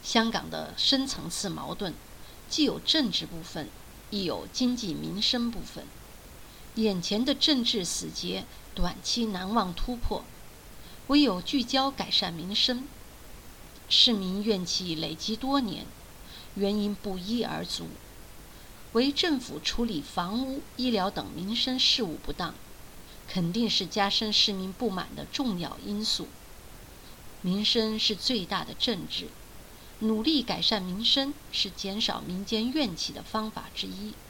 香港的深层次矛盾既有政治部分，亦有经济民生部分。眼前的政治死结短期难望突破，唯有聚焦改善民生。市民怨气累积多年，原因不一而足，唯政府处理房屋、医疗等民生事务不当，肯定是加深市民不满的重要因素。民生是最大的政治，努力改善民生是减少民间怨气的方法之一。